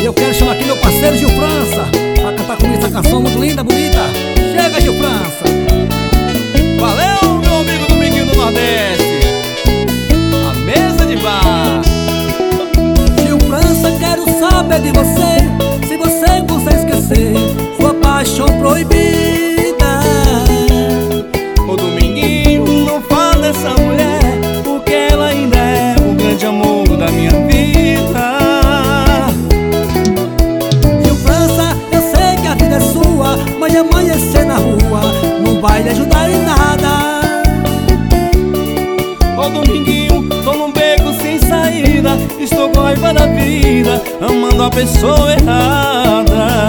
E eu quero chamar aqui meu parceiro Gil França pra cantar comigo essa canção muito linda, bonita. Chega, Gil França. Valeu, meu amigo Dominguinho do Nordeste. A mesa de bar. Gil França, quero saber de você, se você consegue esquecer sua paixão proibida. Ô Dominguinho, não fala dessa mulher, porque ela ainda é o grande amor da minha vida. Gil França, eu sei que a vida é sua, mas amanhecer na rua não vai lhe ajudar em nada. Ô Dominguinho, tô num beco sem saída, estou com raiva da vida, amando a pessoa errada.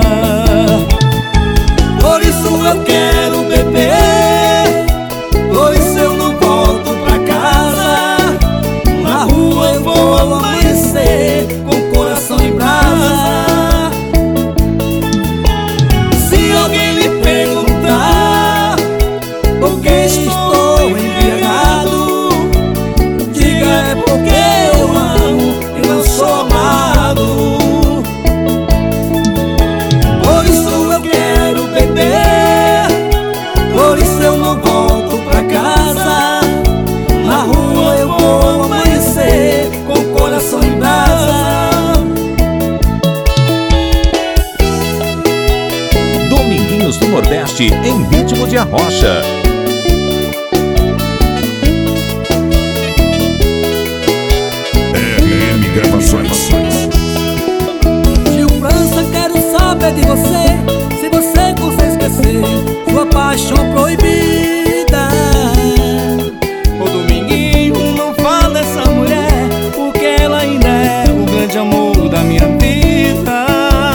Por isso eu quero beber, por isso eu não volto pra casa. Na rua eu vou amanhecer com o coração em brasa. Se alguém me perguntar por que estou embriagado, diga é porque eu amo e não sou amado. Por isso eu quero beber, por isso eu não volto pra casa. Na rua eu vou amanhecer com o coração em brasa. Dominguinhos do Nordeste em ritmo de arrocha. RM Gravações. Gil França, quero saber de você, se você consegue esquecer sua paixão proibida. Ô Dominguinho, não fala dessa mulher, porque ela ainda é o grande amor da minha vida.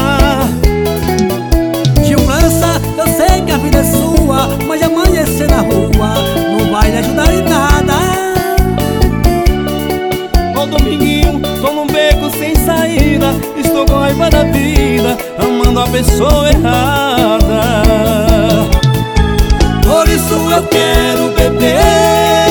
Gil França, eu sei que a vida é sua, mas amanhecer na rua não vai lhe ajudar em nada. Ô Dominguinho, tô num beco sem saída, estou com raiva da vida, amando a pessoa errada. Por isso eu quero beber,